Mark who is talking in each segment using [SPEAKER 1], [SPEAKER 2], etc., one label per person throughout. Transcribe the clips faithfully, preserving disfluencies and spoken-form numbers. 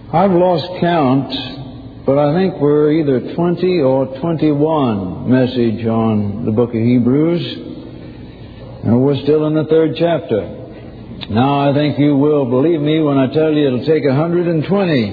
[SPEAKER 1] I've lost count, but I think we're either twenty or twenty-one message on the book of Hebrews, and we're still in the third chapter. Now, I think you will believe me when I tell you it'll take one hundred twenty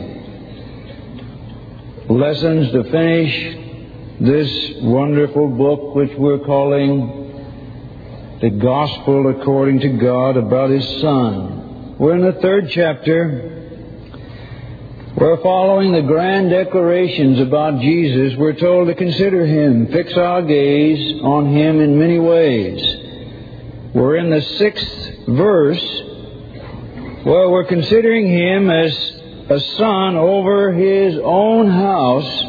[SPEAKER 1] lessons to finish this wonderful book which we're calling The Gospel According to God about His Son. We're in the third chapter. We're following the grand declarations about Jesus. We're told to consider Him, fix our gaze on Him in many ways. We're in the sixth verse where we're considering Him as a son over His own house.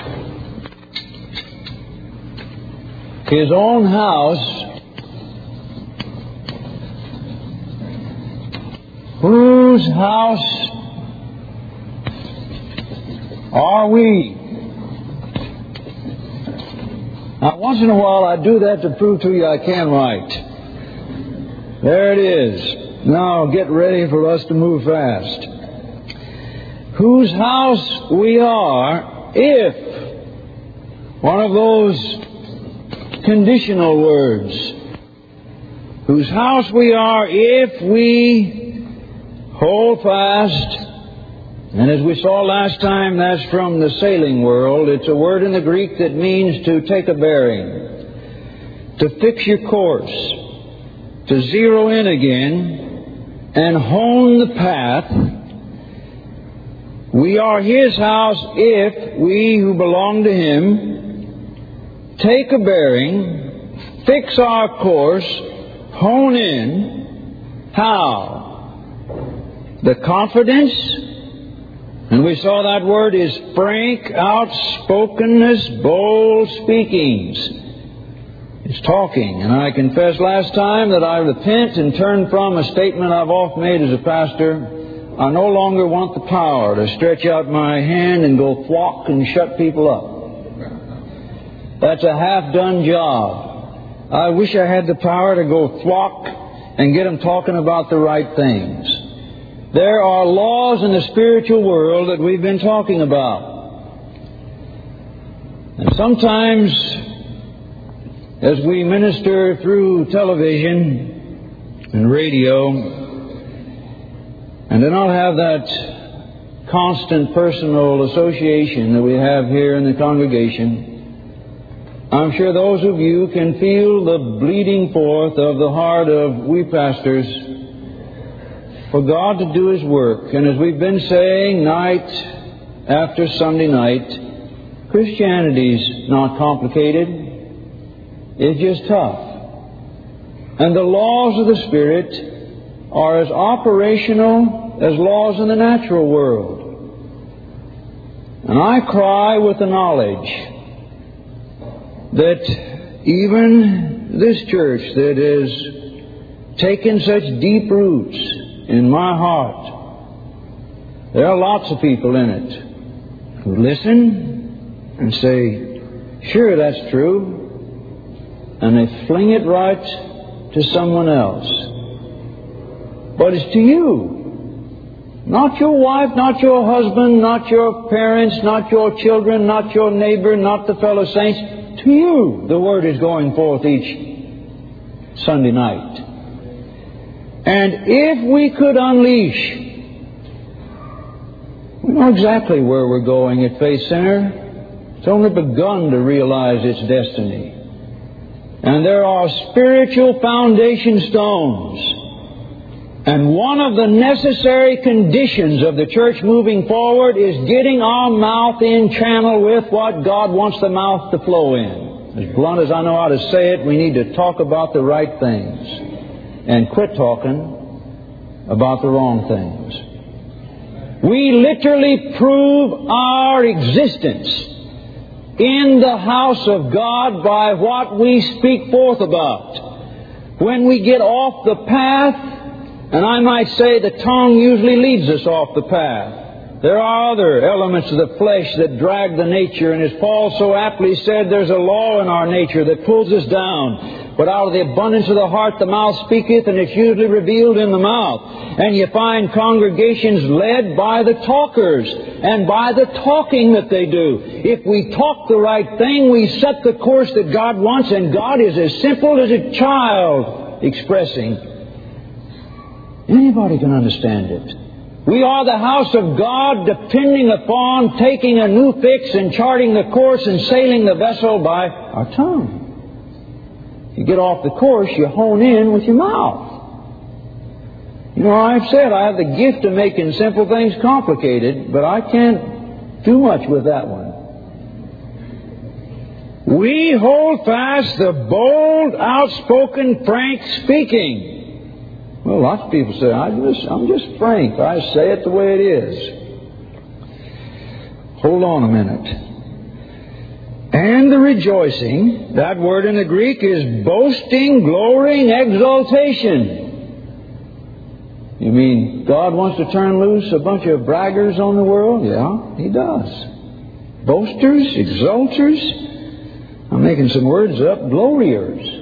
[SPEAKER 1] His own house, whose house are we? Now, once in a while I do that to prove to you I can write. There it is. Now get ready for us to move fast. Whose house we are if, one of those conditional words, whose house we are if we hold fast. And as we saw last time, that's from the sailing world. It's a word in the Greek that means to take a bearing, to fix your course, to zero in again and hone the path. We are His house if we who belong to Him take a bearing, fix our course, hone in. How? The confidence. And we saw that word is frank outspokenness, bold speakings. It's talking. And I confessed last time that I repent and turn from a statement I've often made as a pastor. I no longer want the power to stretch out my hand and go flock and shut people up. That's a half-done job. I wish I had the power to go flock and get them talking about the right things. There are laws in the spiritual world that we've been talking about. And sometimes, as we minister through television and radio, and do not have that constant personal association that we have here in the congregation, I'm sure those of you can feel the bleeding forth of the heart of we pastors for God to do His work. And as we've been saying night after Sunday night, Christianity's not complicated. It's just tough. And the laws of the Spirit are as operational as laws in the natural world. And I cry with the knowledge that even this church that has taken such deep roots in my heart, there are lots of people in it who listen and say, sure, that's true, and they fling it right to someone else. But it's to you. Not your wife, not your husband, not your parents, not your children, not your neighbor, not the fellow saints. To you the Word is going forth each Sunday night. And if we could unleash, we know exactly where we're going at Faith Center. It's only begun to realize its destiny. And there are spiritual foundation stones. And one of the necessary conditions of the church moving forward is getting our mouth in channel with what God wants the mouth to flow in. As blunt as I know how to say it, we need to talk about the right things and quit talking about the wrong things. We literally prove our existence in the house of God by what we speak forth about. When we get off the path, and I might say the tongue usually leads us off the path. There are other elements of the flesh that drag the nature, and as Paul so aptly said, there's a law in our nature that pulls us down. But out of the abundance of the heart the mouth speaketh, and it's usually revealed in the mouth. And you find congregations led by the talkers and by the talking that they do. If we talk the right thing, we set the course that God wants, and God is as simple as a child expressing. Anybody can understand it. We are the house of God, depending upon taking a new fix and charting the course and sailing the vessel by our tongue. You get off the course, you hone in with your mouth. You know, I've said I have the gift of making simple things complicated, but I can't do much with that one. We hold fast the bold, outspoken, frank speaking. Well, lots of people say, I just, I'm just frank. I say it the way it is. Hold on a minute. And the rejoicing, that word in the Greek is boasting, glorying, exaltation. You mean God wants to turn loose a bunch of braggers on the world? Yeah, He does. Boasters, exalters, I'm making some words up, gloriers.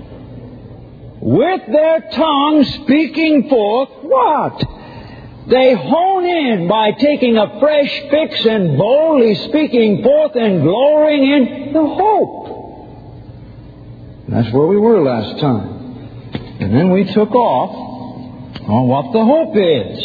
[SPEAKER 1] With their tongues speaking forth what? They hone in by taking a fresh fix and boldly speaking forth and glorying in the hope. That's where we were last time. And then we took off on what the hope is.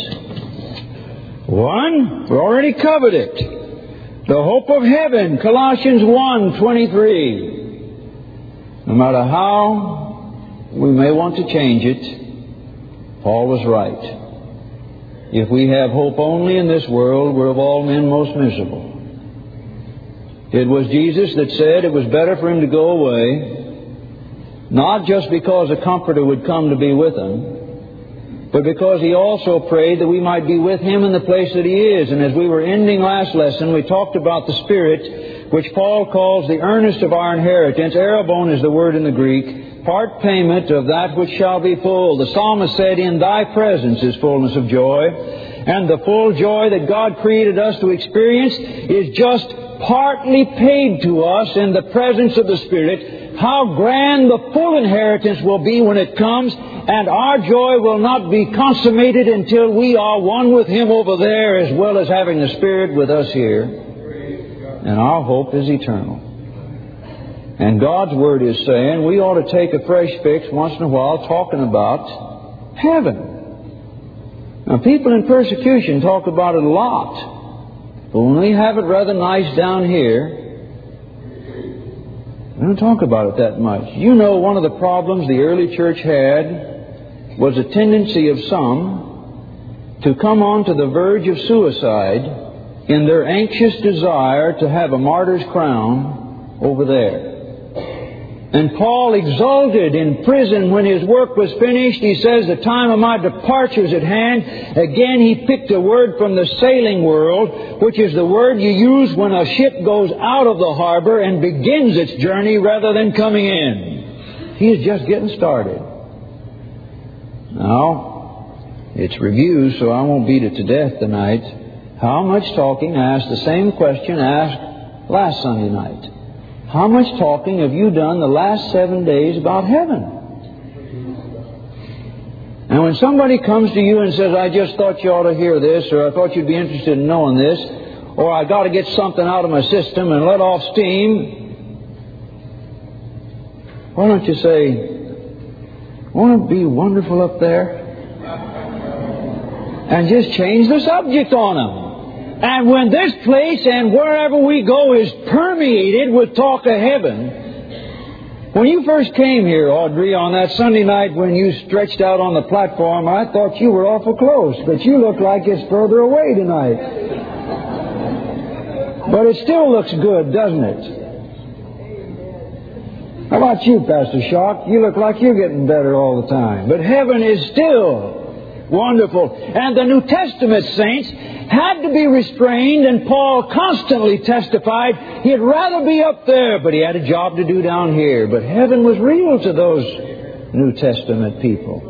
[SPEAKER 1] One, we already covered it. The hope of heaven, Colossians one twenty-three. No matter how we may want to change it, Paul was right. If we have hope only in this world, we're of all men most miserable. It was Jesus that said it was better for Him to go away, not just because a Comforter would come to be with Him, but because He also prayed that we might be with Him in the place that He is. And as we were ending last lesson, we talked about the Spirit, which Paul calls the earnest of our inheritance. Arabon is the word in the Greek. Part payment of that which shall be full. The psalmist said, in Thy presence is fullness of joy. And the full joy that God created us to experience is just partly paid to us in the presence of the Spirit. How grand the full inheritance will be when it comes, and our joy will not be consummated until we are one with Him over there, as well as having the Spirit with us here. And our hope is eternal. And God's Word is saying we ought to take a fresh fix once in a while talking about heaven. Now, people in persecution talk about it a lot. But when we have it rather nice down here, we don't talk about it that much. You know, one of the problems the early church had was a tendency of some to come on to the verge of suicide in their anxious desire to have a martyr's crown over there. And Paul exulted in prison when his work was finished. He says, the time of my departure is at hand. Again, he picked a word from the sailing world, which is the word you use when a ship goes out of the harbor and begins its journey rather than coming in. He is just getting started. Now, it's review, so I won't beat it to death tonight. How much talking? I asked the same question asked last Sunday night. How much talking have you done the last seven days about heaven? And when somebody comes to you and says, I just thought you ought to hear this, or I thought you'd be interested in knowing this, or I got to get something out of my system and let off steam, why don't you say, won't it be wonderful up there? And just change the subject on them. And when this place and wherever we go is permeated with talk of heaven. When you first came here, Audrey, on that Sunday night when you stretched out on the platform, I thought you were awful close, but you look like it's further away tonight. But it still looks good, doesn't it? How about you, Pastor Shock? You look like you're getting better all the time. But heaven is still wonderful. And the New Testament saints had to be restrained, and Paul constantly testified he'd rather be up there, but he had a job to do down here. But heaven was real to those New Testament people.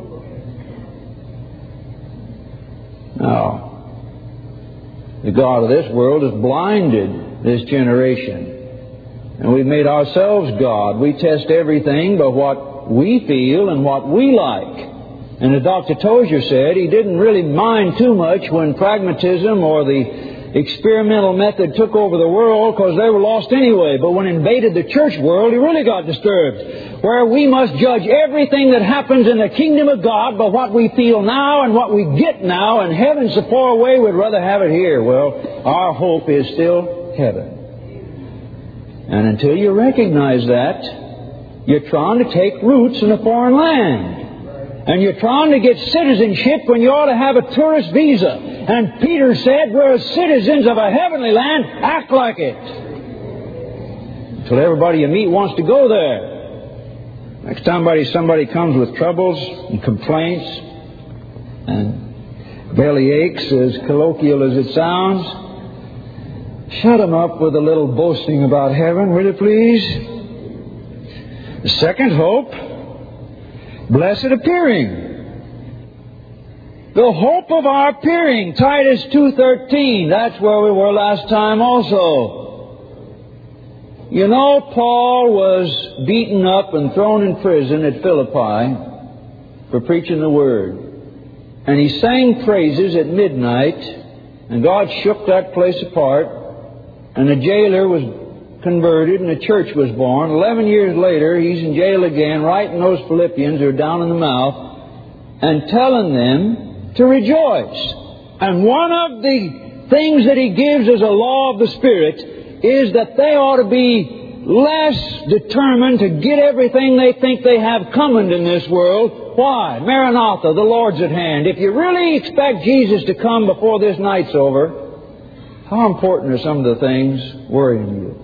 [SPEAKER 1] Now, the God of this world has blinded this generation. And we've made ourselves God. We test everything by what what we feel and what we like. And as Doctor Tozier said, he didn't really mind too much when pragmatism or the experimental method took over the world, because they were lost anyway. But when it invaded the church world, he really got disturbed. Where we must judge everything that happens in the kingdom of God by what we feel now and what we get now, and heaven's so far away, we'd rather have it here. Well, our hope is still heaven. And until you recognize that, you're trying to take roots in a foreign land. And you're trying to get citizenship when you ought to have a tourist visa. And Peter said, we're citizens of a heavenly land, act like it. Until everybody you meet wants to go there. Next time somebody, somebody comes with troubles and complaints and belly aches, as colloquial as it sounds, shut them up with a little boasting about heaven, will you please? The second hope, blessed appearing. The hope of our appearing, Titus two thirteen. That's where we were last time also. You know, Paul was beaten up and thrown in prison at Philippi for preaching the Word. And he sang praises at midnight, and God shook that place apart, and the jailer was converted, and a church was born. Eleven years later, he's in jail again, writing those Philippians who are down in the mouth, and telling them to rejoice. And one of the things that he gives as a law of the Spirit is that they ought to be less determined to get everything they think they have coming in this world. Why? Maranatha, the Lord's at hand. If you really expect Jesus to come before this night's over, how important are some of the things worrying you?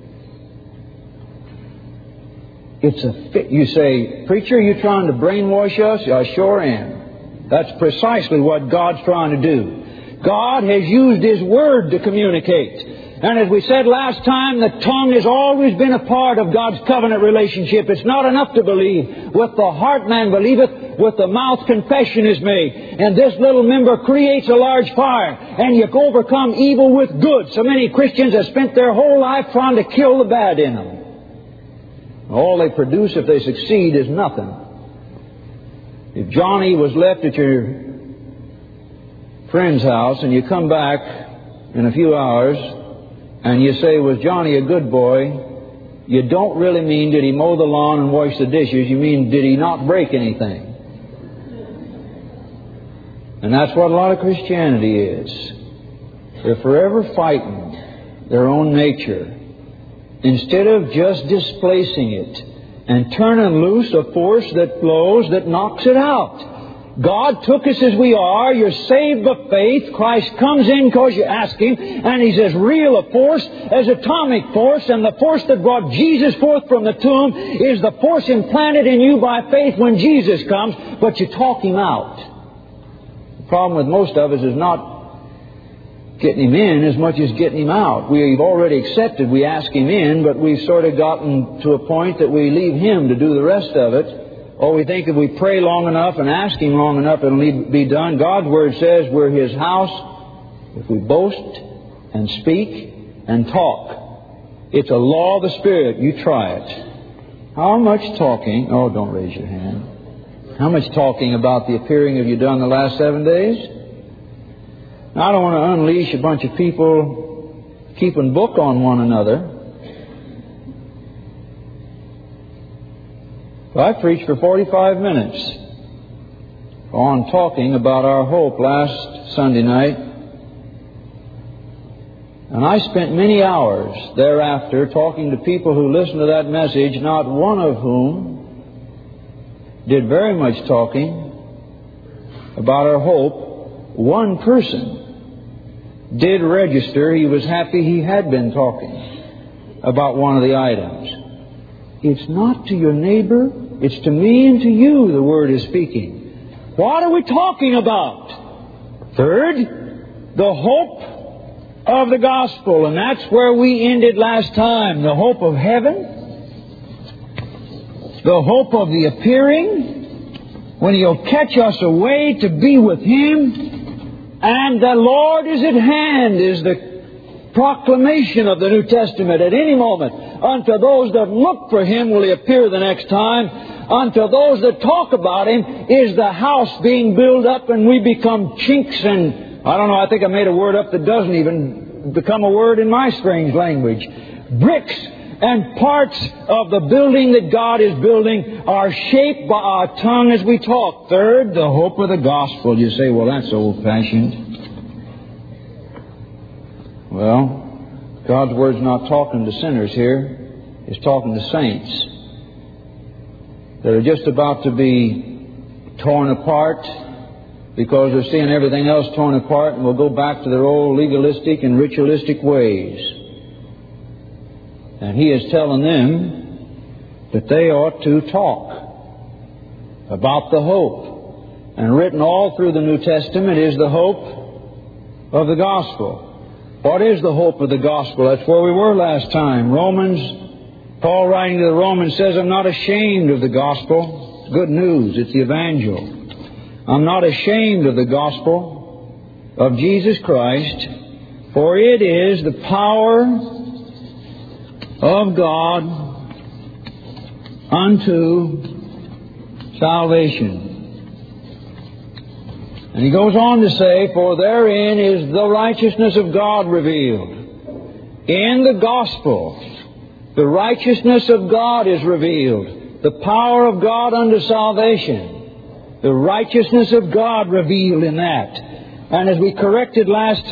[SPEAKER 1] It's a, you say, preacher, are you trying to brainwash us? I sure am. That's precisely what God's trying to do. God has used His Word to communicate. And as we said last time, the tongue has always been a part of God's covenant relationship. It's not enough to believe. With the heart man believeth, with the mouth confession is made. And this little member creates a large fire. And you overcome evil with good. So many Christians have spent their whole life trying to kill the bad in them. All they produce, if they succeed, is nothing. If Johnny was left at your friend's house and you come back in a few hours and you say, was Johnny a good boy? You don't really mean, did he mow the lawn and wash the dishes? You mean, did he not break anything? And that's what a lot of Christianity is. They're forever fighting their own nature, instead of just displacing it and turning loose a force that blows, that knocks it out. God took us as we are. You're saved by faith. Christ comes in because you ask Him, and He's as real a force as atomic force. And the force that brought Jesus forth from the tomb is the force implanted in you by faith when Jesus comes, but you talk Him out. The problem with most of us is not getting Him in as much as getting Him out. We've already accepted, we ask Him in, but we've sort of gotten to a point that we leave Him to do the rest of it. Or we think if we pray long enough and ask Him long enough, it'll be done. God's Word says we're His house if we boast and speak and talk. It's a law of the Spirit. You try it. How much talking... Oh, don't raise your hand. How much talking about the appearing have you done the last seven days? Now, I don't want to unleash a bunch of people keeping book on one another. So I preached for forty-five minutes on talking about our hope last Sunday night. And I spent many hours thereafter talking to people who listened to that message, not one of whom did very much talking about our hope. One person did register. He was happy he had been talking about one of the items. It's not to your neighbor, it's to me and to you the Word is speaking. What are we talking about? Third, the hope of the gospel. And that's where we ended last time. The hope of heaven. The hope of the appearing, when He'll catch us away to be with Him. And the Lord is at hand is the proclamation of the New Testament. At any moment, unto those that look for Him will He appear the next time. unto those that talk about Him is the house being built up and we become chinks and, I don't know, I think I made a word up that doesn't even become a word in my strange language. Bricks and parts of the building that God is building are shaped by our tongue as we talk. Third, the hope of the gospel. You say, well, that's old-fashioned. Well, God's Word's not talking to sinners here. It's talking to saints that are just about to be torn apart because they're seeing everything else torn apart and will go back to their old legalistic and ritualistic ways. And He is telling them that they ought to talk about the hope. And written all through the New Testament is the hope of the gospel. What is the hope of the gospel? That's where we were last time. Romans, Paul writing to the Romans says, I'm not ashamed of the gospel. It's good news. It's the evangel. I'm not ashamed of the gospel of Jesus Christ, for it is the power of God unto salvation. And he goes on to say, for therein is the righteousness of God revealed. In the gospel, the righteousness of God is revealed. The power of God unto salvation. The righteousness of God revealed in that. And as we corrected last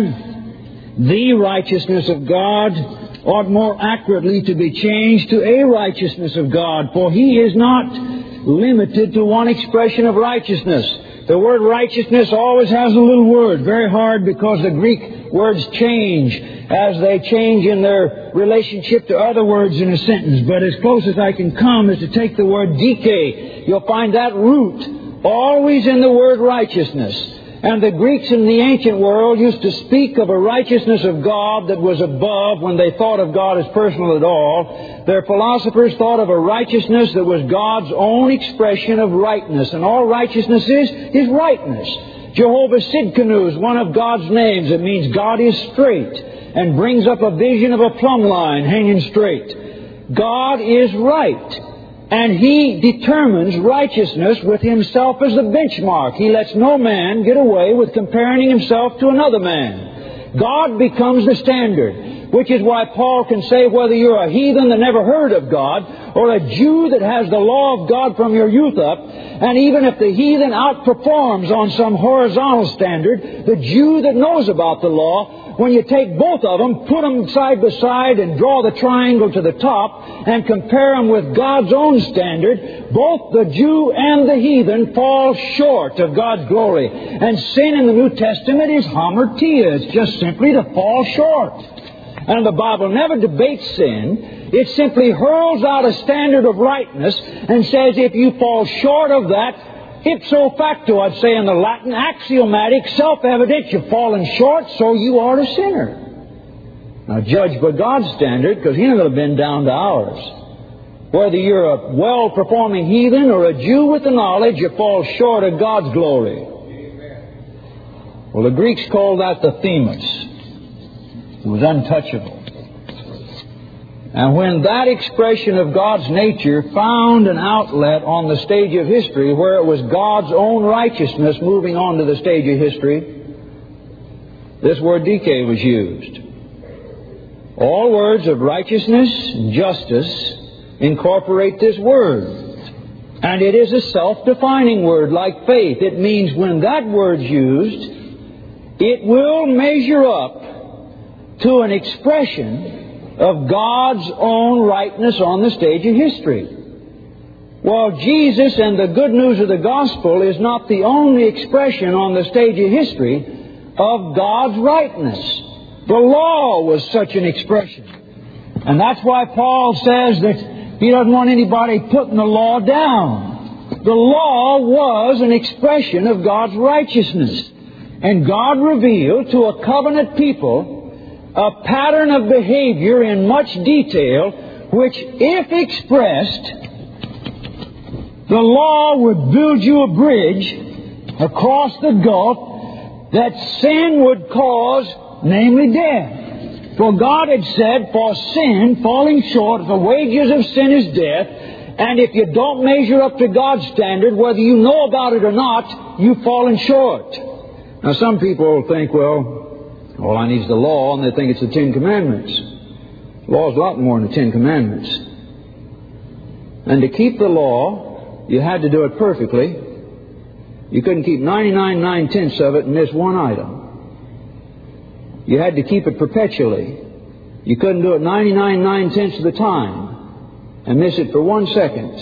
[SPEAKER 1] time, the righteousness of God ought more accurately to be changed to a righteousness of God, for He is not limited to one expression of righteousness. The word righteousness always has a little word, very hard because the Greek words change as they change in their relationship to other words in a sentence. But as close as I can come is to take the word dike. You'll find that root always in the word righteousness. And the Greeks in the ancient world used to speak of a righteousness of God that was above when they thought of God as personal at all. Their philosophers thought of a righteousness that was God's own expression of rightness. And all righteousness is, is rightness. Jehovah Sidkenu is one of God's names. It means God is straight and brings up a vision of a plumb line hanging straight. God is right. And He determines righteousness with Himself as the benchmark. He lets no man get away with comparing himself to another man. God becomes the standard, which is why Paul can say whether you're a heathen that never heard of God or a Jew that has the law of God from your youth up, and even if the heathen outperforms on some horizontal standard, the Jew that knows about the law, when you take both of them, put them side by side and draw the triangle to the top and compare them with God's own standard, both the Jew and the heathen fall short of God's glory. And sin in the New Testament is hamartia. It's just simply to fall short. And the Bible never debates sin. It simply hurls out a standard of rightness and says if you fall short of that, ipso facto, I'd say in the Latin, axiomatic, self-evident, you've fallen short, so you are a sinner. Now judge by God's standard, because He's not going to bend down to ours. Whether you're a well-performing heathen or a Jew with the knowledge, you fall short of God's glory. Well, the Greeks called that the themis. It was untouchable. And when that expression of God's nature found an outlet on the stage of history where it was God's own righteousness moving onto the stage of history, this word dike was used. All words of righteousness and justice incorporate this word. And it is a self-defining word like faith. It means when that word's used, it will measure up to an expression of God's own rightness on the stage of history. Well, Jesus and the good news of the gospel is not the only expression on the stage of history of God's rightness. The law was such an expression. And that's why Paul says that he doesn't want anybody putting the law down. The law was an expression of God's righteousness. And God revealed to a covenant people a pattern of behavior in much detail, which, if expressed, the law would build you a bridge across the gulf that sin would cause, namely death. For God had said, for sin, falling short, the wages of sin is death, And if you don't measure up to God's standard, whether you know about it or not, you've fallen short. Now, some people think, well, all I need is the law, and they think it's the Ten Commandments. The law is a lot more than the Ten Commandments. And to keep the law, you had to do it perfectly. You couldn't keep ninety-nine nine-tenths of it and miss one item. You had to keep it perpetually. You couldn't do it ninety-nine nine-tenths of the time and miss it for one second.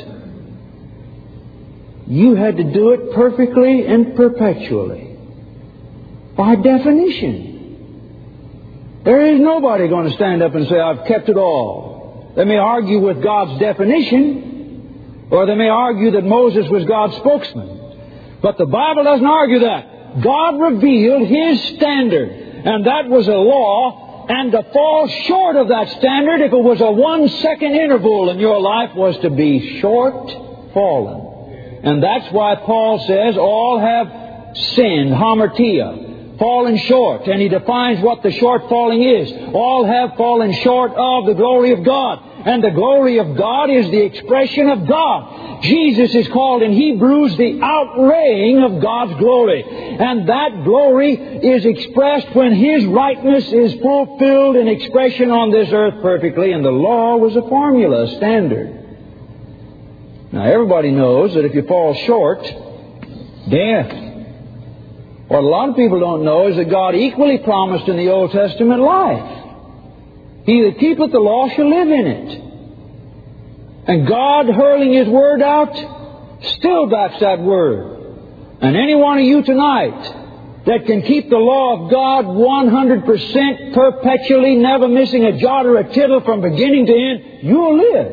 [SPEAKER 1] You had to do it perfectly and perpetually. By definition. There is nobody going to stand up and say, I've kept it all. They may argue with God's definition, or they may argue that Moses was God's spokesman. But the Bible doesn't argue that. God revealed His standard, and that was a law. And to fall short of that standard, if it was a one-second interval in your life, was to be short fallen. And that's why Paul says, all have sinned, hamartia, fallen short. And he defines what the short falling is. All have fallen short of the glory of God. And the glory of God is the expression of God. Jesus is called in Hebrews the outraying of God's glory. And that glory is expressed when His rightness is fulfilled in expression on this earth perfectly. And the law was a formula, a standard. Now, everybody knows that if you fall short, death. What a lot of people don't know is that God equally promised in the Old Testament life. He that keepeth the law shall live in it. And God, hurling His word out, still backs that word. And any one of you tonight that can keep the law of God one hundred percent perpetually, never missing a jot or a tittle from beginning to end, you'll live.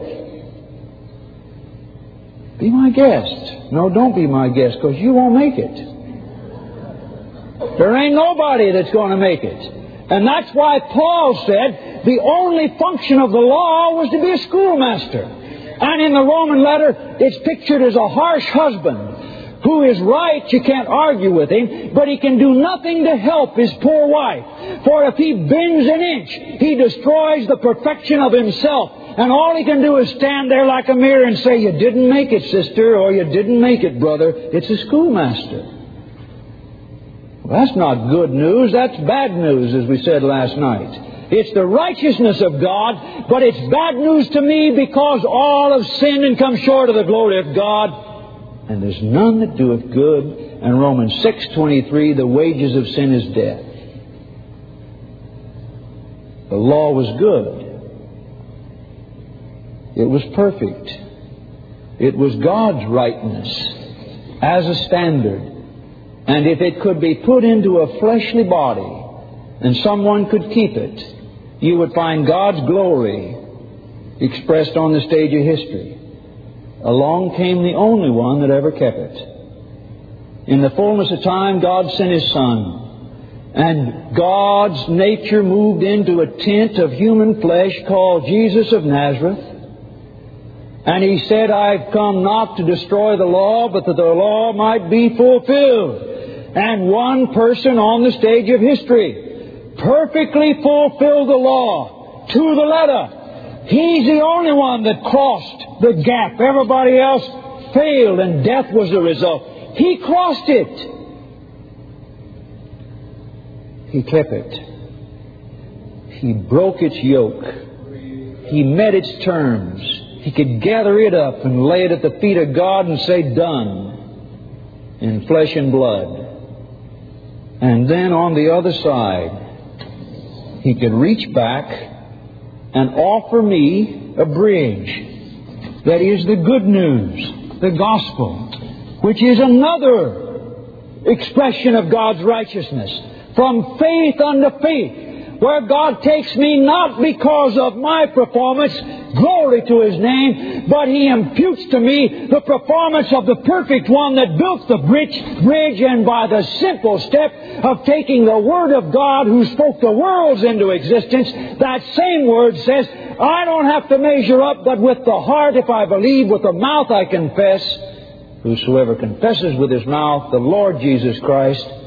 [SPEAKER 1] Be my guest. No, don't be my guest, because you won't make it. There ain't nobody that's going to make it. And that's why Paul said the only function of the law was to be a schoolmaster. And in the Roman letter, it's pictured as a harsh husband who is right. You can't argue with him, but he can do nothing to help his poor wife. For if he bends an inch, he destroys the perfection of himself. And all he can do is stand there like a mirror and say, you didn't make it, sister, or you didn't make it, brother. It's a schoolmaster. Well, that's not good news. That's bad news, as we said last night. It's the righteousness of God, but it's bad news to me because all have sinned and come short of the glory of God. And there's none that doeth good. And Romans six twenty-three, the wages of sin is death. The law was good. It was perfect. It was God's rightness as a standard. And if it could be put into a fleshly body and someone could keep it, you would find God's glory expressed on the stage of history. Along came the only one that ever kept it. In the fullness of time, God sent His Son. And God's nature moved into a tent of human flesh called Jesus of Nazareth. And He said, I've come not to destroy the law, but that the law might be fulfilled. And one person on the stage of history perfectly fulfilled the law to the letter. He's the only one that crossed the gap. Everybody else failed, and death was the result. He crossed it. He kept it. He broke its yoke. He met its terms. He could gather it up and lay it at the feet of God and say, done, in flesh and blood. And then on the other side, He could reach back and offer me a bridge that is the good news, the gospel, which is another expression of God's righteousness, from faith unto faith, where God takes me not because of my performance, glory to His name, but He imputes to me the performance of the perfect one that built the bridge, bridge and by the simple step of taking the Word of God who spoke the worlds into existence, that same Word says, I don't have to measure up, but with the heart if I believe, with the mouth I confess. Whosoever confesses with his mouth the Lord Jesus Christ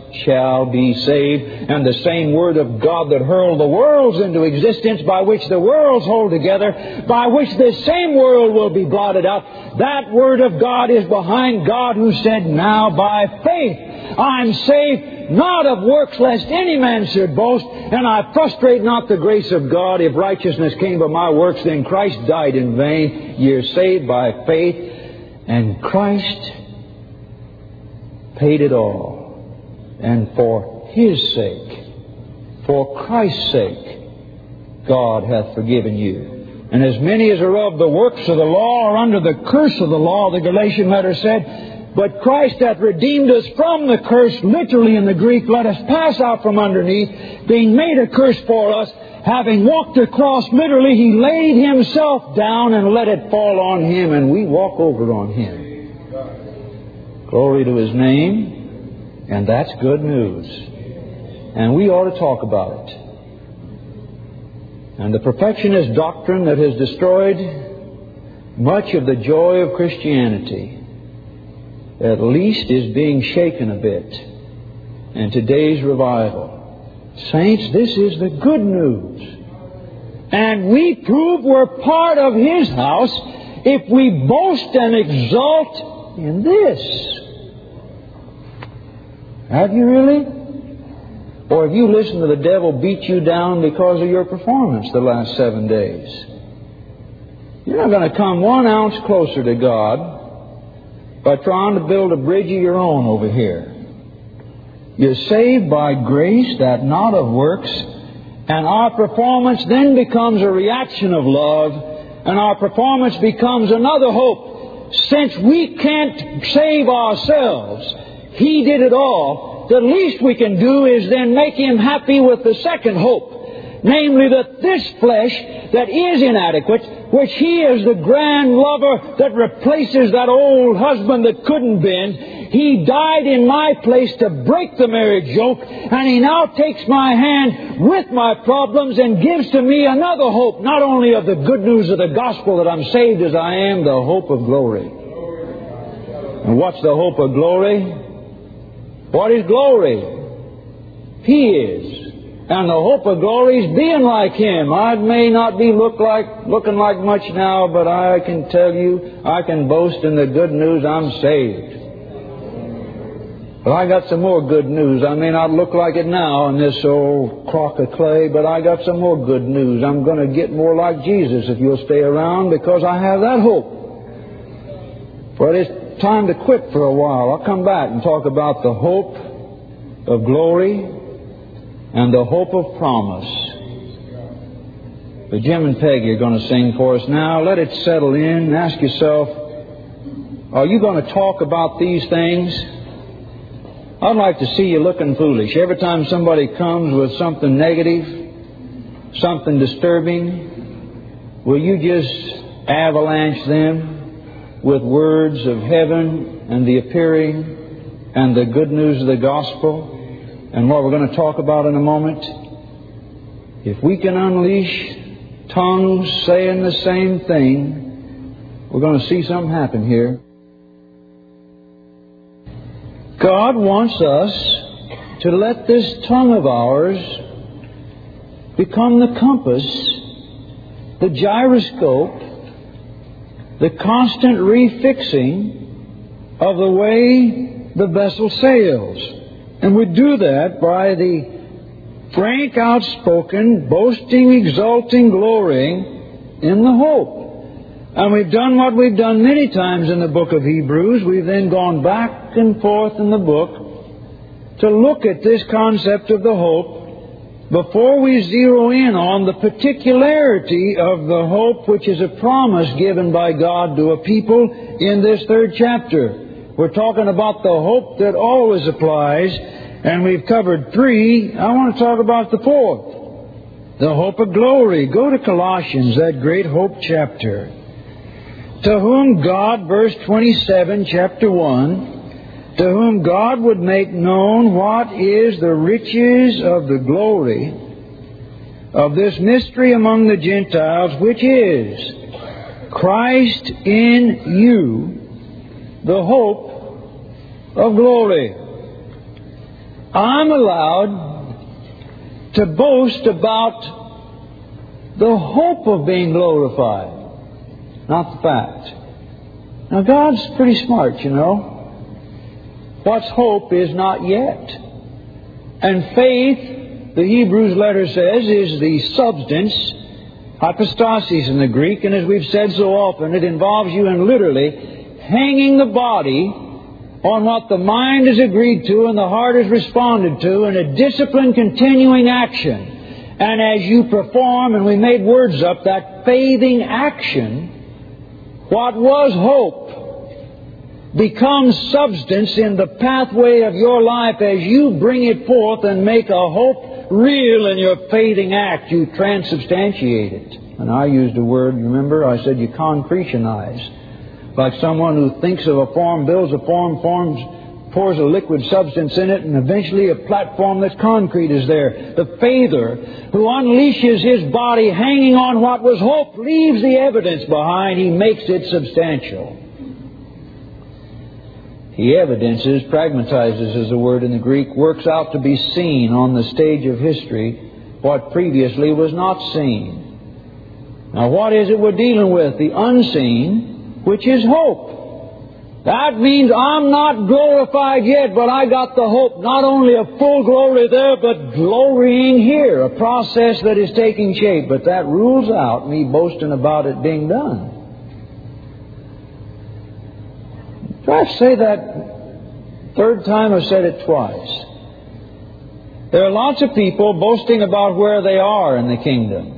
[SPEAKER 1] shall be saved. And the same Word of God that hurled the worlds into existence, by which the worlds hold together, by which this same world will be blotted out, that Word of God is behind God, who said, now by faith I'm saved, not of works, lest any man should boast. And I frustrate not the grace of God. If righteousness came by my works, then Christ died in vain. You're saved by faith, and Christ paid it all. And for His sake, for Christ's sake, God hath forgiven you. And as many as are of the works of the law are under the curse of the law, the Galatian letter said, but Christ hath redeemed us from the curse, literally in the Greek, let us pass out from underneath, being made a curse for us, having walked the cross, literally, He laid Himself down and let it fall on Him, and we walk over on Him. Glory to His name, and that's good news. And we ought to talk about it. And the perfectionist doctrine that has destroyed much of the joy of Christianity, at least is being shaken a bit in today's revival. Saints, this is the good news. And we prove we're part of His house if we boast and exult in this. Have you really? Or have you listened to the devil beat you down because of your performance the last seven days? You're not going to come one ounce closer to God by trying to build a bridge of your own over here. You're saved by grace, that not of works, and our performance then becomes a reaction of love, and our performance becomes another hope. Since we can't save ourselves, He did it all. The least we can do is then make Him happy with the second hope. Namely, that this flesh that is inadequate, which He is the grand lover that replaces that old husband that couldn't bend, He died in my place to break the marriage yoke, and He now takes my hand with my problems and gives to me another hope, not only of the good news of the gospel that I'm saved as I am, the hope of glory. And what's the hope of glory? What is glory? He is. And the hope of glory is being like Him. I may not be look like, looking like much now, but I can tell you, I can boast in the good news I'm saved. But I got some more good news. I may not look like it now in this old crock of clay, but I got some more good news. I'm going to get more like Jesus if you'll stay around, because I have that hope. But it's time to quit for a while. I'll come back and talk about the hope of glory and the hope of promise. But Jim and Peggy are going to sing for us now. Let it settle in. Ask yourself, are you going to talk about these things? I'd like to see you looking foolish. Every time somebody comes with something negative, something disturbing, will you just avalanche them with words of heaven and the appearing and the good news of the gospel? And what we're going to talk about in a moment, if we can unleash tongues saying the same thing, we're going to see something happen here. God wants us to let this tongue of ours become the compass, the gyroscope, the constant refixing of the way the vessel sails. And we do that by the frank, outspoken, boasting, exulting, glorying in the hope. And we've done what we've done many times in the book of Hebrews. We've then gone back and forth in the book to look at this concept of the hope before we zero in on the particularity of the hope which is a promise given by God to a people in this third chapter. We're talking about the hope that always applies, and we've covered three. I want to talk about the fourth, the hope of glory. Go to Colossians, that great hope chapter. To whom God, verse twenty-seven, chapter one, to whom God would make known what is the riches of the glory of this mystery among the Gentiles, which is Christ in you, the hope of glory. I'm allowed to boast about the hope of being glorified, not the fact. Now, God's pretty smart, you know. What's hope is not yet. And faith, the Hebrews letter says, is the substance, hypostasis in the Greek, and as we've said so often, it involves you in literally hanging the body on what the mind has agreed to and the heart has responded to in a disciplined, continuing action. And as you perform, and we made words up, that faithing action, what was hope becomes substance in the pathway of your life as you bring it forth and make a hope real in your faithing act. You transubstantiate it. And I used a word, remember, I said you concretionize. Like someone who thinks of a form, builds a form, forms, pours a liquid substance in it, and eventually a platform that's concrete is there. The faither who unleashes his body hanging on what was hope leaves the evidence behind. He makes it substantial. He evidences, pragmatizes is the word in the Greek, works out to be seen on the stage of history what previously was not seen. Now what is it we're dealing with? The unseen, which is hope. That means I'm not glorified yet, but I got the hope, not only of full glory there, but glorying here, a process that is taking shape. But that rules out me boasting about it being done. Do I say that third time? I've said it twice. There are lots of people boasting about where they are in the kingdom.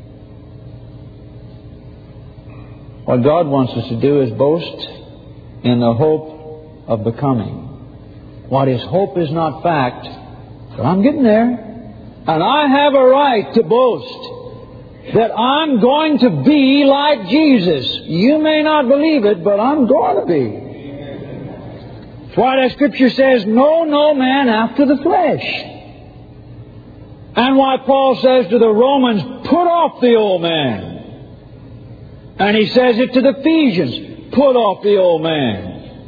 [SPEAKER 1] What God wants us to do is boast in the hope of becoming. What is hope is not fact, but I'm getting there. And I have a right to boast that I'm going to be like Jesus. You may not believe it, but I'm going to be. That's why that Scripture says, know no man after the flesh. And why Paul says to the Romans, put off the old man. And he says it to the Ephesians, put off the old man.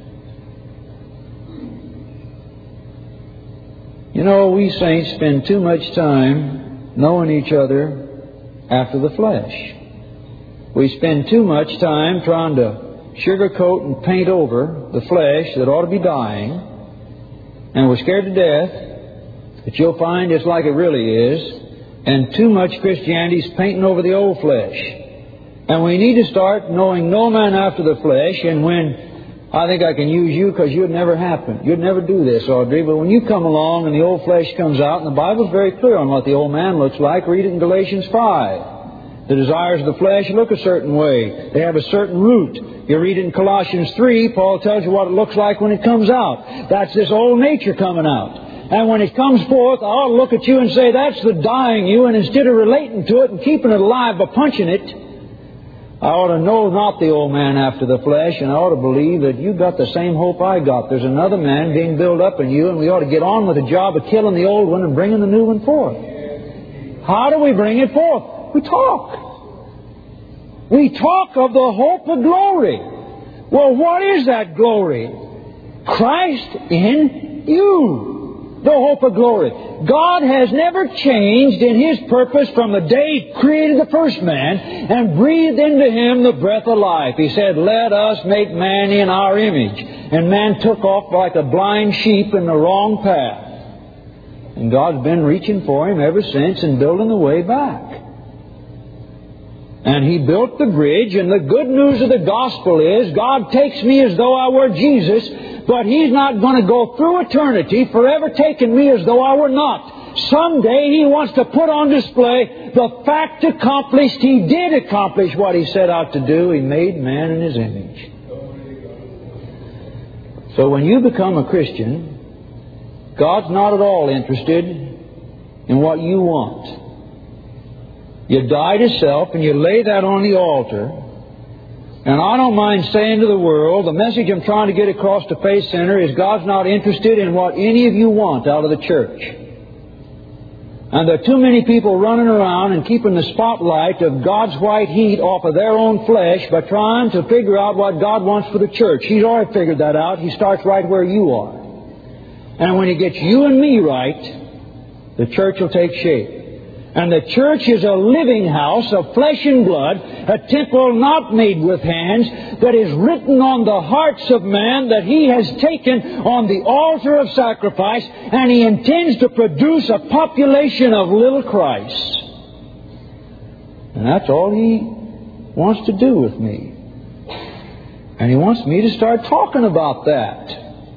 [SPEAKER 1] You know, we saints spend too much time knowing each other after the flesh. We spend too much time trying to sugarcoat and paint over the flesh that ought to be dying. And we're scared to death that you'll find it's like it really is. And too much Christianity is painting over the old flesh. And we need to start knowing no man after the flesh. And when, I think I can use you because you'd never happen. You'd never do this, Audrey. But when you come along and the old flesh comes out, and the Bible's very clear on what the old man looks like, read it in Galatians five. The desires of the flesh look a certain way. They have a certain root. You read it in Colossians three, Paul tells you what it looks like when it comes out. That's this old nature coming out. And when it comes forth, I ought to look at you and say, that's the dying you. And instead of relating to it and keeping it alive by punching it, I ought to know not the old man after the flesh, and I ought to believe that you got the same hope I got. There's another man being built up in you, and we ought to get on with the job of killing the old one and bringing the new one forth. How do we bring it forth? We talk. We talk of the hope of glory. Well, what is that glory? Christ in you. The hope of glory. God has never changed in His purpose from the day He created the first man and breathed into him the breath of life. He said, let us make man in our image. And man took off like a blind sheep in the wrong path. And God's been reaching for him ever since and building the way back. And He built the bridge, and the good news of the gospel is God takes me as though I were Jesus, but He's not going to go through eternity forever taking me as though I were not. Someday He wants to put on display the fact accomplished. He did accomplish what He set out to do. He made man in His image. So when you become a Christian, God's not at all interested in what you want. You die to self and you lay that on the altar. And I don't mind saying to the world, the message I'm trying to get across to Faith Center is God's not interested in what any of you want out of the church. And there are too many people running around and keeping the spotlight of God's white heat off of their own flesh by trying to figure out what God wants for the church. He's already figured that out. He starts right where you are. And when He gets you and me right, the church will take shape. And the church is a living house of flesh and blood, a temple not made with hands, that is written on the hearts of man, that He has taken on the altar of sacrifice, and He intends to produce a population of little Christs. And that's all He wants to do with me. And He wants me to start talking about that.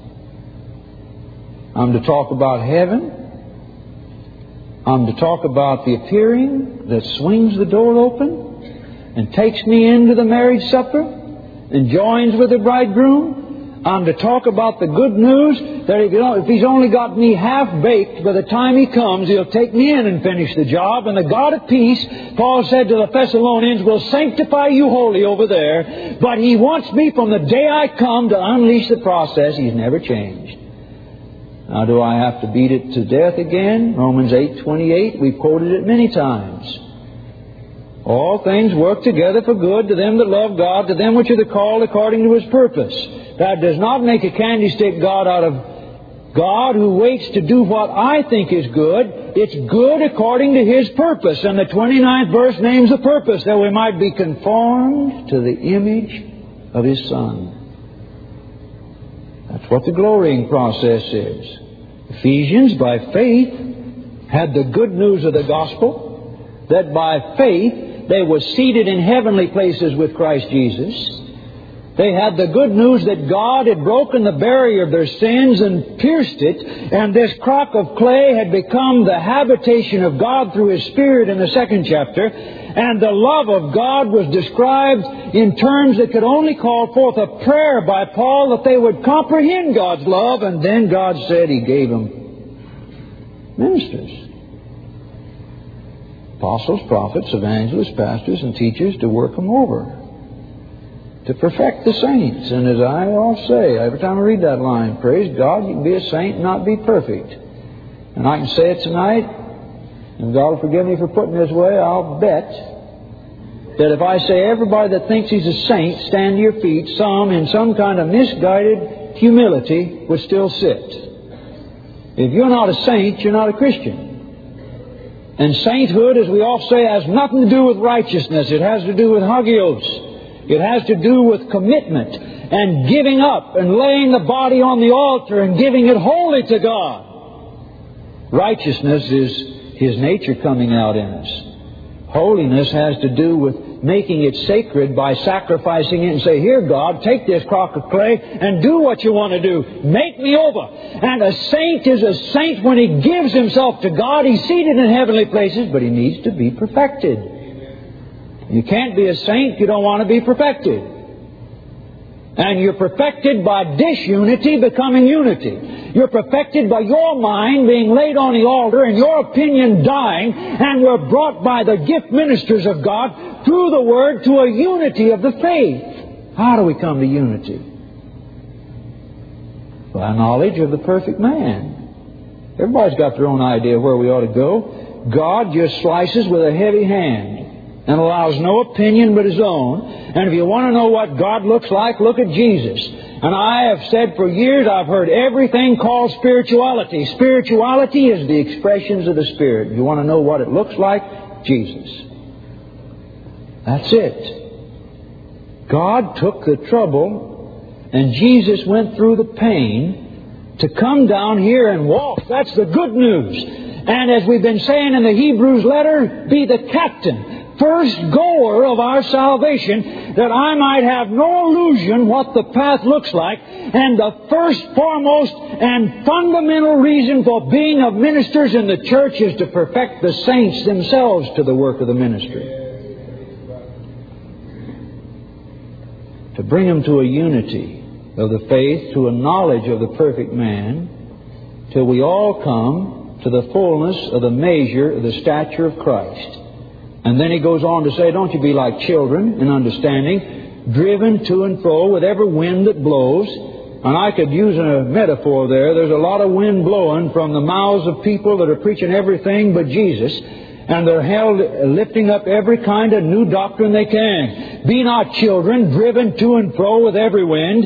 [SPEAKER 1] I'm to talk about heaven. I'm to talk about the appearing that swings the door open and takes me into the marriage supper and joins with the bridegroom. I'm to talk about the good news that if, you know, if He's only got me half-baked, by the time He comes, He'll take me in and finish the job. And the God of peace, Paul said to the Thessalonians, will sanctify you wholly over there. But He wants me from the day I come to unleash the process. He's never changed. Now, do I have to beat it to death again? Romans eight twenty-eight, we've quoted it many times. All things work together for good to them that love God, to them which are the called according to His purpose. That does not make a candy stick God out of God who waits to do what I think is good. It's good according to His purpose. And the twenty-ninth verse names the purpose, that we might be conformed to the image of His Son. That's what the glorying process is. Ephesians, by faith, had the good news of the gospel, that by faith they were seated in heavenly places with Christ Jesus. They had the good news that God had broken the barrier of their sins and pierced it, and this crock of clay had become the habitation of God through His Spirit in the second chapter. And the love of God was described in terms that could only call forth a prayer by Paul that they would comprehend God's love. And then God said He gave them ministers. Apostles, prophets, evangelists, pastors, and teachers to work them over. To perfect the saints. And as I all say, every time I read that line, praise God, you can be a saint and not be perfect. And I can say it tonight. And God will forgive me for putting it this way. I'll bet that if I say everybody that thinks he's a saint, stand to your feet, some in some kind of misguided humility would still sit. If you're not a saint, you're not a Christian. And sainthood, as we all say, has nothing to do with righteousness. It has to do with hagios. It has to do with commitment and giving up and laying the body on the altar and giving it wholly to God. Righteousness is His nature coming out in us. Holiness has to do with making it sacred by sacrificing it and say, here, God, take this crock of clay and do what you want to do. Make me over. And a saint is a saint when he gives himself to God. He's seated in heavenly places, but he needs to be perfected. You can't be a saint if you don't want to be perfected. And you're perfected by disunity becoming unity. You're perfected by your mind being laid on the altar and your opinion dying, and we're brought by the gift ministers of God through the Word to a unity of the faith. How do we come to unity? By knowledge of the perfect man. Everybody's got their own idea of where we ought to go. God just slices with a heavy hand and allows no opinion but His own. And if you want to know what God looks like, look at Jesus. And I have said for years, I've heard everything called spirituality. Spirituality is the expressions of the Spirit. If you want to know what it looks like, Jesus. That's it. God took the trouble, and Jesus went through the pain to come down here and walk. That's the good news. And as we've been saying in the Hebrews letter, be the captain, first goer of our salvation, that I might have no illusion what the path looks like. And the first, foremost, and fundamental reason for being of ministers in the church is to perfect the saints themselves to the work of the ministry. To bring them to a unity of the faith, to a knowledge of the perfect man, till we all come to the fullness of the measure of the stature of Christ. And then he goes on to say, don't you be like children in understanding, driven to and fro with every wind that blows. And I could use a metaphor there. There's a lot of wind blowing from the mouths of people that are preaching everything but Jesus. And they're held lifting up every kind of new doctrine they can. Be not children, driven to and fro with every wind,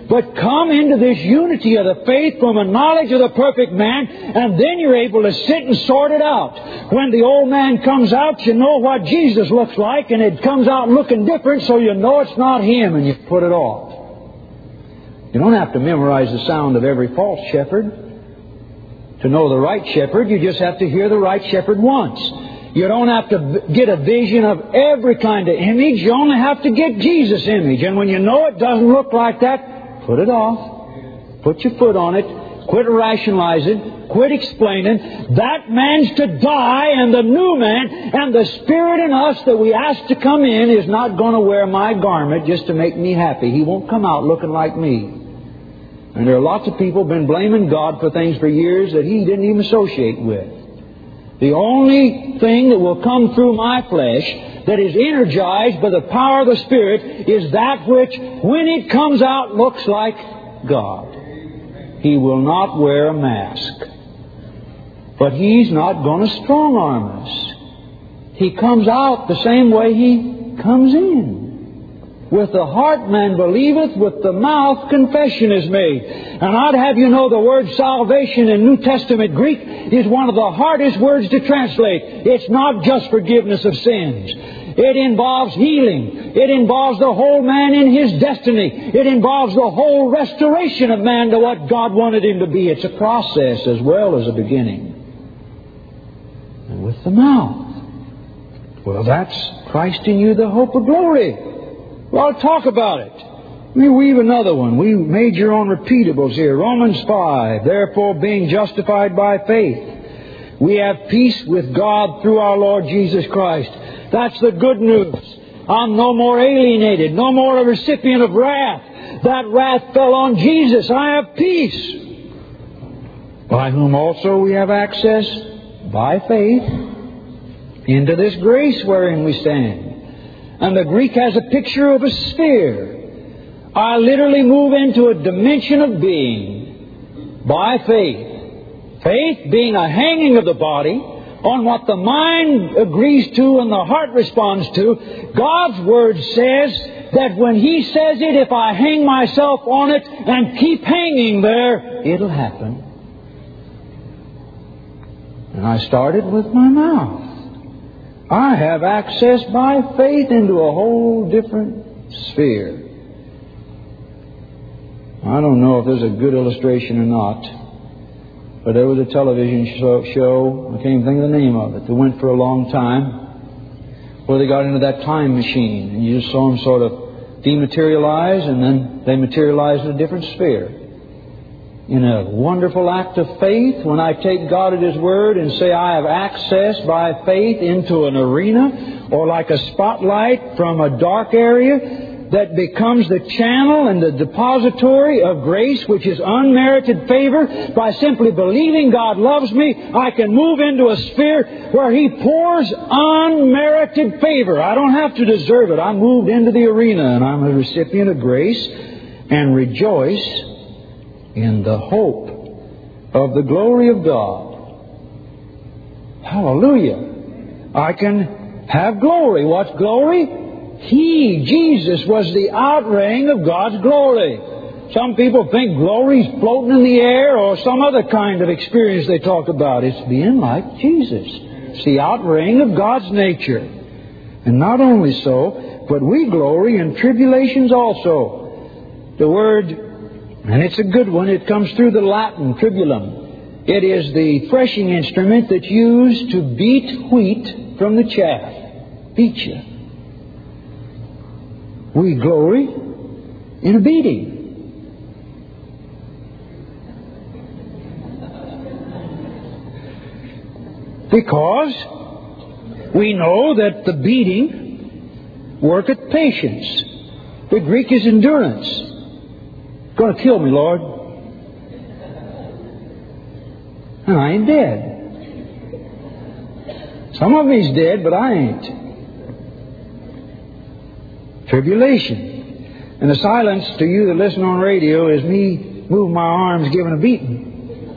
[SPEAKER 1] But come into this unity of the faith from a knowledge of the perfect man, and then you're able to sit and sort it out. When the old man comes out, you know what Jesus looks like, and it comes out looking different, so you know it's not Him, and you put it off. You don't have to memorize the sound of every false shepherd to know the right shepherd. You just have to hear the right shepherd once. You don't have to get a vision of every kind of image. You only have to get Jesus' image. And when you know it doesn't look like that, put it off. Put your foot on it. Quit rationalizing. Quit explaining. That man's to die, and the new man and the Spirit in us that we ask to come in is not going to wear my garment just to make me happy. He won't come out looking like me. And there are lots of people been blaming God for things for years that He didn't even associate with. The only thing that will come through my flesh that is energized by the power of the Spirit is that which, when it comes out, looks like God. He will not wear a mask. But He's not going to strong-arm us. He comes out the same way He comes in. With the heart man believeth, with the mouth confession is made. And I'd have you know the word salvation in New Testament Greek is one of the hardest words to translate. It's not just forgiveness of sins. It involves healing. It involves the whole man in his destiny. It involves the whole restoration of man to what God wanted him to be. It's a process as well as a beginning. And with the mouth, well, that's Christ in you, the hope of glory. Well, I'll talk about it. Let me weave another one. We made your own repeatables here. Romans five. Therefore, being justified by faith, we have peace with God through our Lord Jesus Christ. That's the good news. I'm no more alienated, no more a recipient of wrath. That wrath fell on Jesus. I have peace. By whom also we have access by faith into this grace wherein we stand. And the Greek has a picture of a sphere. I literally move into a dimension of being by faith. Faith being a hanging of the body on what the mind agrees to and the heart responds to. God's Word says that when He says it, if I hang myself on it and keep hanging there, it'll happen. And I started with my mouth. I have access by faith into a whole different sphere. I don't know if there's a good illustration or not, but there was a television show, show, I can't even think of the name of it, that went for a long time, where they got into that time machine, and you just saw them sort of dematerialize, and then they materialized in a different sphere. In a wonderful act of faith, when I take God at His Word and say I have access by faith into an arena, or like a spotlight from a dark area that becomes the channel and the depository of grace, which is unmerited favor, by simply believing God loves me, I can move into a sphere where He pours unmerited favor. I don't have to deserve it. I'm moved into the arena and I'm a recipient of grace and rejoice in the hope of the glory of God. Hallelujah. I can have glory. What's glory? He, Jesus, was the outraying of God's glory. Some people think glory's floating in the air or some other kind of experience they talk about. It's being like Jesus. It's the outraying of God's nature. And not only so, but we glory in tribulations also. The word, and it's a good one, it comes through the Latin, tribulum. It is the threshing instrument that's used to beat wheat from the chaff. Beat you. We glory in a beating. Because we know that the beating worketh patience. The Greek is endurance. It's going to kill me, Lord. And I ain't dead. Some of me's dead, but I ain't. Tribulation. And the silence to you that listen on radio is me moving my arms giving a beating.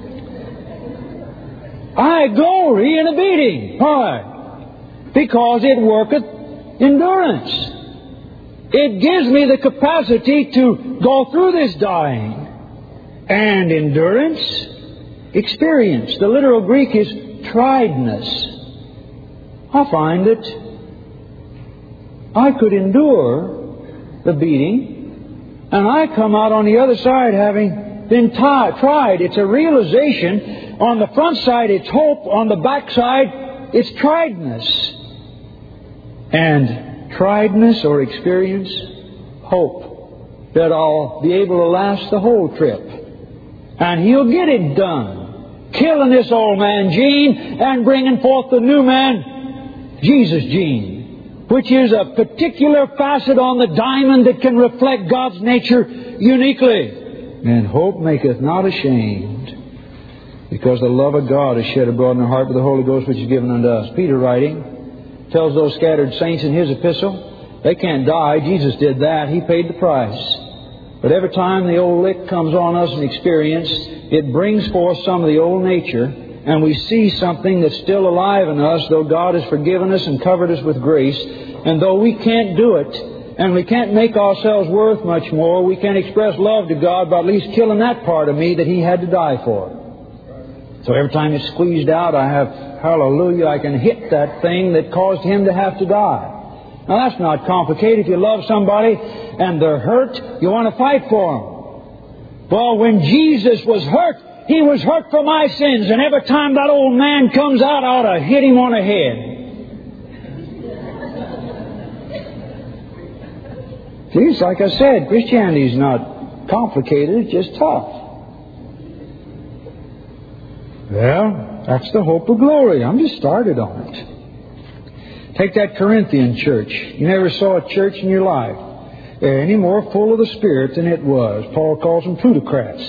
[SPEAKER 1] I glory in a beating. Why? Because it worketh endurance. It gives me the capacity to go through this dying. And endurance, experience. The literal Greek is triedness. I find that I could endure the beating, and I come out on the other side having been t- tried. It's a realization. On the front side, it's hope. On the back side, it's triedness. And triedness or experience, hope that I'll be able to last the whole trip. And He'll get it done. Killing this old man, Gene, and bringing forth the new man, Jesus, Gene, which is a particular facet on the diamond that can reflect God's nature uniquely. And hope maketh not ashamed, because the love of God is shed abroad in our heart by the Holy Ghost which is given unto us. Peter, writing, tells those scattered saints in his epistle, they can't die. Jesus did that. He paid the price. But every time the old lick comes on us in experience, it brings forth some of the old nature, and we see something that's still alive in us, though God has forgiven us and covered us with grace. And though we can't do it, and we can't make ourselves worth much more, we can express love to God by at least killing that part of me that He had to die for. So every time it's squeezed out, I have, hallelujah, I can hit that thing that caused Him to have to die. Now that's not complicated. If you love somebody and they're hurt, you want to fight for them. Well, when Jesus was hurt, He was hurt for my sins. And every time that old man comes out, I ought to hit him on the head. See, like I said, Christianity is not complicated, it's just tough. Well, that's the hope of glory. I'm just started on it. Take that Corinthian church. You never saw a church in your life any more full of the Spirit than it was. Paul calls them plutocrats.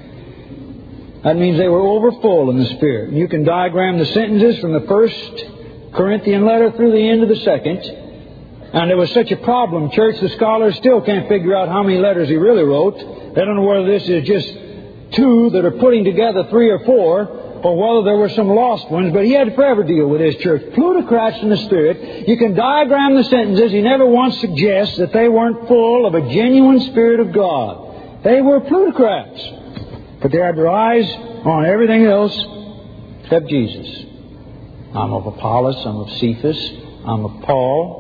[SPEAKER 1] That means they were overfull in the Spirit. You can diagram the sentences from the first Corinthian letter through the end of the second. And there was such a problem, church, the scholars still can't figure out how many letters he really wrote. They don't know whether this is just two that are putting together three or four, or whether there were some lost ones. But he had to forever deal with his church. Plutocrats in the Spirit. You can diagram the sentences. He never once suggests that they weren't full of a genuine Spirit of God. They were plutocrats. But they had their eyes on everything else except Jesus. I'm of Apollos, I'm of Cephas, I'm of Paul.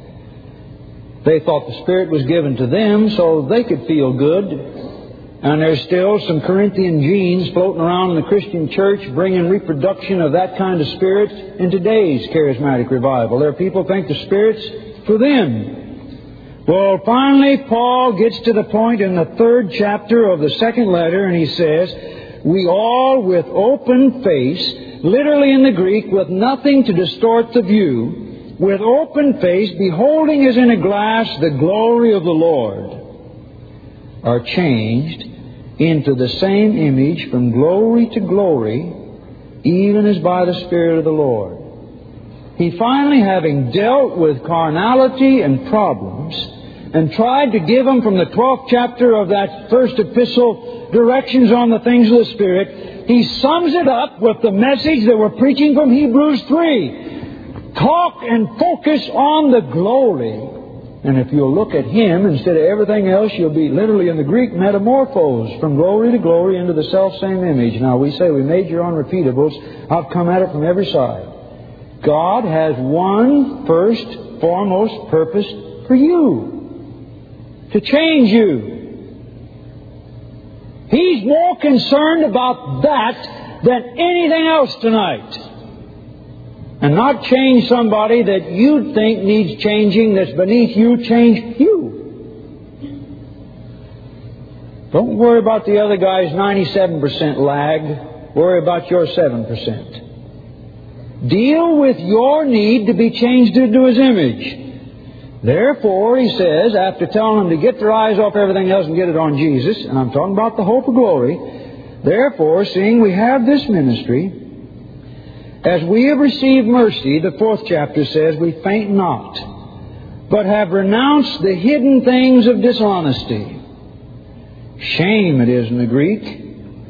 [SPEAKER 1] They thought the Spirit was given to them so they could feel good. And there's still some Corinthian genes floating around in the Christian church bringing reproduction of that kind of spirit in today's charismatic revival. There are people who think the Spirit's for them. Well, finally, Paul gets to the point in the third chapter of the second letter, and he says, we all with open face, literally in the Greek, with nothing to distort the view, with open face, beholding as in a glass the glory of the Lord, are changed into the same image from glory to glory, even as by the Spirit of the Lord. He finally, having dealt with carnality and problems, and tried to give them from the twelfth chapter of that first epistle directions on the things of the Spirit, he sums it up with the message that we're preaching from Hebrews three. Talk and focus on the glory. And if you'll look at Him instead of everything else, you'll be literally in the Greek metamorphosed from glory to glory into the self-same image. Now we say we major on repeatables. I've come at it from every side. God has one first, foremost purpose for you. To change you. He's more concerned about that than anything else tonight. And not change somebody that you think needs changing that's beneath you. Change you. Don't worry about the other guy's ninety-seven percent lag. Worry about your seven percent. Deal with your need to be changed into His image. Therefore, he says, after telling them to get their eyes off everything else and get it on Jesus, and I'm talking about the hope of glory, therefore, seeing we have this ministry, as we have received mercy, the fourth chapter says, we faint not, but have renounced the hidden things of dishonesty. Shame it is in the Greek.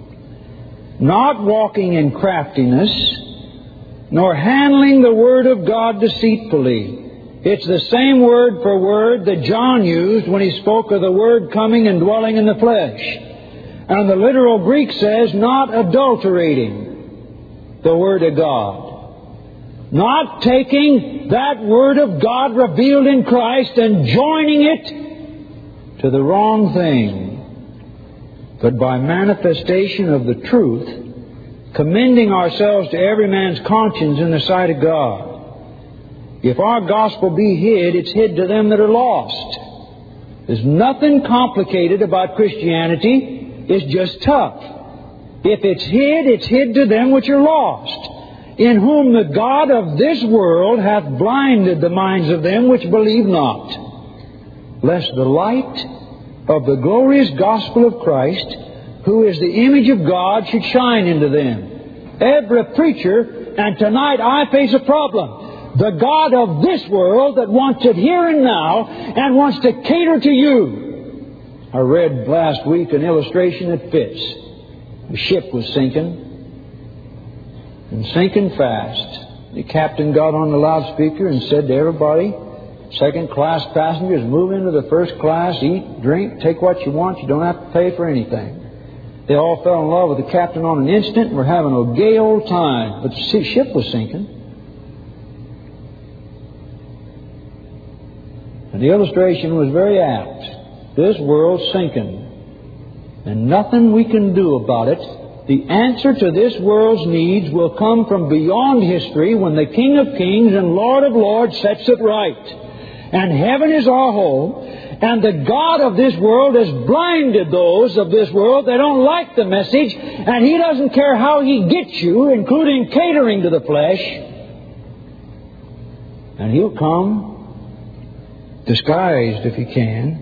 [SPEAKER 1] Not walking in craftiness, nor handling the Word of God deceitfully. It's the same word for word that John used when he spoke of the Word coming and dwelling in the flesh. And the literal Greek says, not adulterating the Word of God. Not taking that Word of God revealed in Christ and joining it to the wrong thing, but by manifestation of the truth, commending ourselves to every man's conscience in the sight of God. If our gospel be hid, it's hid to them that are lost. There's nothing complicated about Christianity. It's just tough. If it's hid, it's hid to them which are lost, in whom the God of this world hath blinded the minds of them which believe not, lest the light of the glorious gospel of Christ, who is the image of God, should shine into them. Every preacher, and tonight I face a problem. The God of this world that wants it here and now and wants to cater to you. I read last week an illustration that fits. The ship was sinking, and sinking fast. The captain got on the loudspeaker and said to everybody, second class passengers, move into the first class, eat, drink, take what you want. You don't have to pay for anything. They all fell in love with the captain on an instant and were having a gay old time. But the ship was sinking. And the illustration was very apt. This world's sinking, and nothing we can do about it. The answer to this world's needs will come from beyond history when the King of Kings and Lord of Lords sets it right. And heaven is our home, and the God of this world has blinded those of this world. They don't like the message, and He doesn't care how He gets you, including catering to the flesh. And He'll come disguised if He can.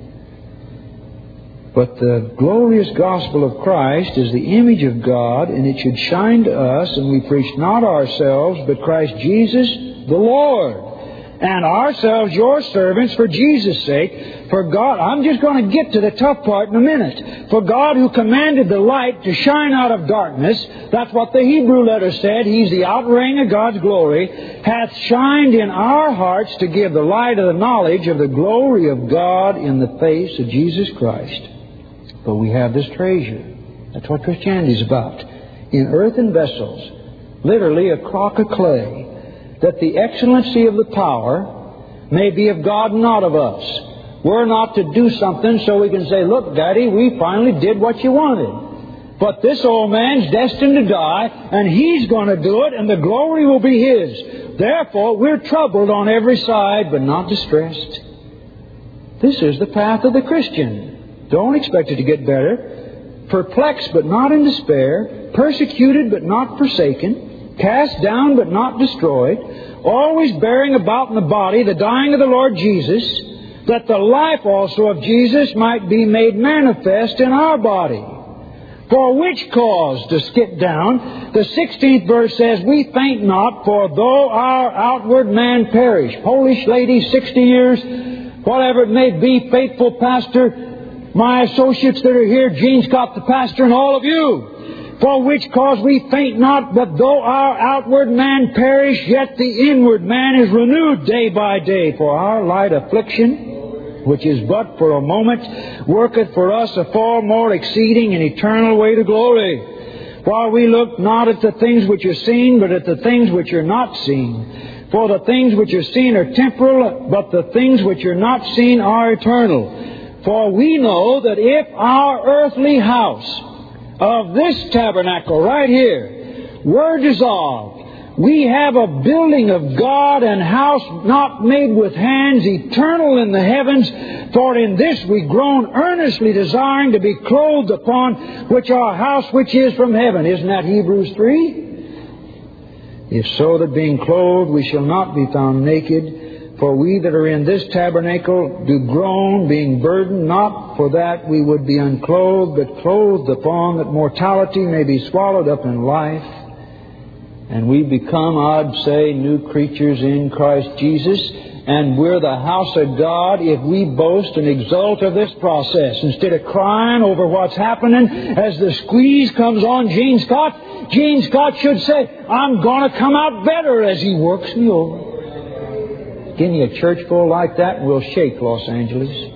[SPEAKER 1] But the glorious gospel of Christ is the image of God, and it should shine to us, and we preach not ourselves, but Christ Jesus the Lord, and ourselves your servants for Jesus' sake. For God, I'm just going to get to the tough part in a minute. For God, who commanded the light to shine out of darkness, that's what the Hebrew letter said, He's the outraying of God's glory, hath shined in our hearts to give the light of the knowledge of the glory of God in the face of Jesus Christ. But we have this treasure. That's what Christianity is about. In earthen vessels, literally a crock of clay, that the excellency of the power may be of God, not of us. We're not to do something so we can say, look, Daddy, we finally did what you wanted. But this old man's destined to die, and he's going to do it, and the glory will be his. Therefore, we're troubled on every side, but not distressed. This is the path of the Christian. Don't expect it to get better. Perplexed, but not in despair. Persecuted, but not forsaken. Cast down, but not destroyed. Always bearing about in the body the dying of the Lord Jesus, that the life also of Jesus might be made manifest in our body. For which cause, to skip down, the sixteenth verse says, we faint not, for though our outward man perish. Polish lady, sixty years, whatever it may be, faithful pastor, my associates that are here, Gene Scott the pastor, and all of you. For which cause we faint not, but though our outward man perish, yet the inward man is renewed day by day. For our light affliction, which is but for a moment, worketh for us a far more exceeding and eternal way to glory. While we look not at the things which are seen, but at the things which are not seen. For the things which are seen are temporal, but the things which are not seen are eternal. For we know that if our earthly house of this tabernacle right here were dissolved, we have a building of God and house not made with hands, eternal in the heavens. For in this we groan earnestly, desiring to be clothed upon which our house which is from heaven. Isn't that Hebrews three? If so, that being clothed we shall not be found naked. For we that are in this tabernacle do groan, being burdened, not for that we would be unclothed, but clothed upon, that mortality may be swallowed up in life. And we become, I'd say, new creatures in Christ Jesus. And we're the house of God if we boast and exult of this process. Instead of crying over what's happening as the squeeze comes on Gene Scott, Gene Scott should say, I'm going to come out better as He works me over. Give me a church full like that and we'll shake Los Angeles.